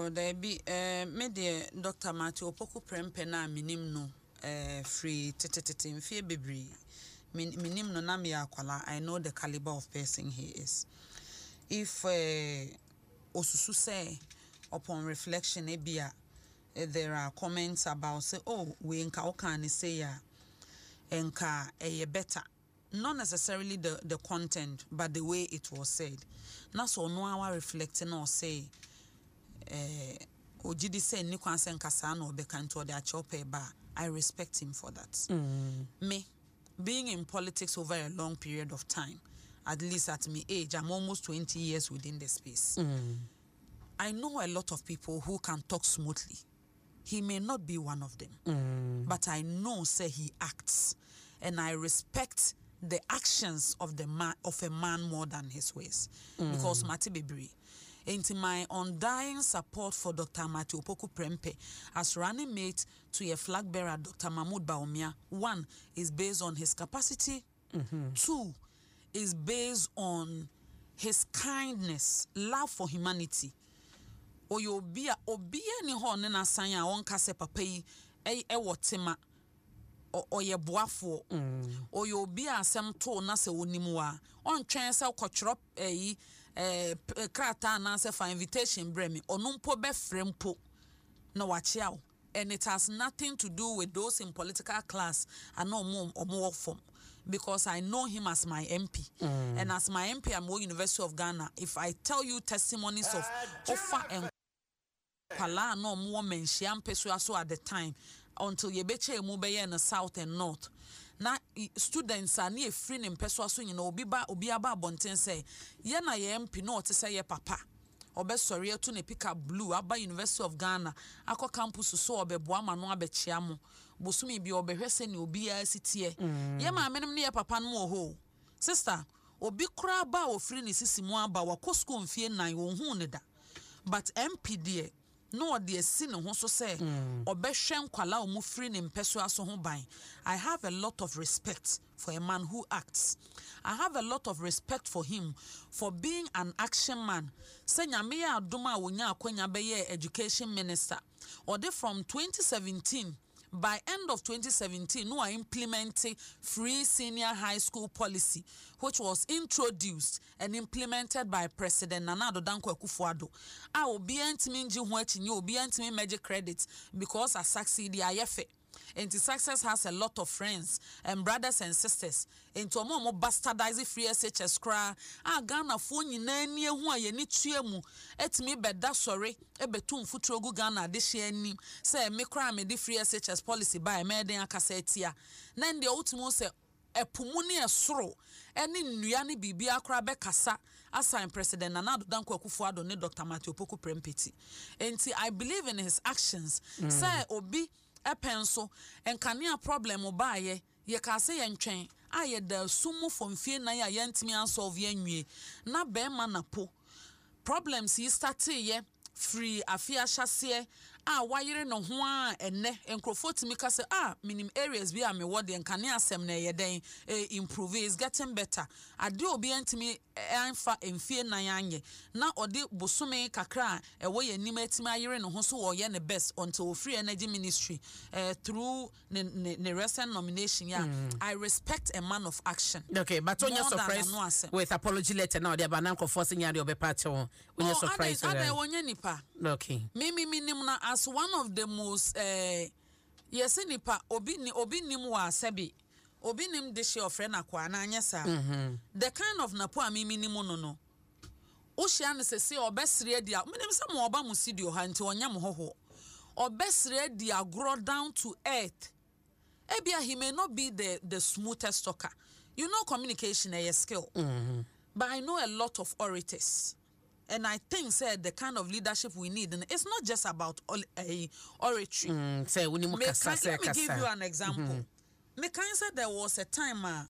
there be me de Dr. Matthew Opoku Prempeh na minim no free tete mfie bebre minim no na me akwala. I know the caliber of person he is. If osusu say upon reflection ebia there are comments about say oh we nka okan say ya enka better, not necessarily the content but the way it was said. Na so no our reflecting or say ojidi say ni kwanse nkasa na obeka nto de achope ba. I respect him for that. Me being in politics over a long period of time, at least at my age, I'm almost 20 years within the space. I know a lot of people who can talk smoothly. He may not be one of them, but I know say he acts, and I respect the actions of a man more than his ways. Because Mati Bibri, into my undying support for Dr. Matthew Opoku Prempeh as running mate to a flag bearer, Dr. Mahmoud Bawumia. One is based on his capacity. Two is based on his kindness, love for humanity. Oyo obia ni ho ne na san a won ka se papa yi wotema oye boafo oyo obia asem to na se wonimu a on twen se kwotwro krata na se for invitation bremi onumpo be frempo na wachia. And it has nothing to do with those in political class and no more form, because I know him as my MP. And as my MP, I'm at University of Ghana. If I tell you testimonies of Ofa and Pala no more mention so at the time until Yebeche Mubeye in the south and north. Now students are near free in Peswaso, you know, Obiaba Bonten say, Yana MP no to say papa. Obe sorry to ne pick up blue aba University of Ghana akọ campus so obe boama no abechia mo bosumi bi obe hwese ne obi a sitie ye ma menem ne ye papa no ho sister obi kura ba ofiri ne sisi mu aba wakọ school mfie nan wo hu ne da but MPD no de esi ne ho so say obe hwe nkwala omu free ne mpeso aso ho ban. I have a lot of respect for a man who acts. I have a lot of respect for him for being an action man. Say nyame ya adoma wonya akwanya beye education minister. Or they from 2017, by end of 2017, no I implemented free senior high school policy, which was introduced and implemented by President Nana Addo Dankwa Akufo-Addo. I will be anti-minji huechi you be anti-major credits because I succeed the and success has a lot of friends and brothers and sisters. Into more bastardizing free SHS cry. Ghana phone you nani who are ni tuemu. Et me beda sorry. Betum futrogu Ghana this year ni. Say me cry me di free SHS policy by me den akasetia. Then the ultimo say epumuni esro. Any nuyani bibi akra be kasa. Assign President Nana Addo Dankwa Akufo-Addo ne Dr. Matthew Opoku Prempeh. And I believe in his actions. Say obi epenso enkania problem obaye ye ka se ye ntwen aye da sumu from fie na ya yentimi ansolve ye nwie na be ma na po problems yi start ye free afia hyase a wayere no ho a enne enkrofo timi ka se minim areas bi a me wode enkania asem na ye den improve is getting better ade obi entimi anfa emfie na yanye na ode bosome kakra ewo ye nim atimi ayere no ho so wo ye ne best until free energy ministry through the recent nomination I respect a man of action. Okay, but on your surprise with apology letter now the bananko forcing you be part on your surprise okay me nim na as one of the most yes nipa obi nim wa sebi obi nim de she ofre na kwa na anyesa the kind of napo a mimi nim no ohia ne se obesre dia menim se mo oba mu studio ha nti onya mo hoho obesre dia grow down to earth ebia he may not be the smoothest talker, you know, communication is a skill, but I know a lot of orators. And I think said the kind of leadership we need, and it's not just about oratory. Let me give you an example. Me can say there was a time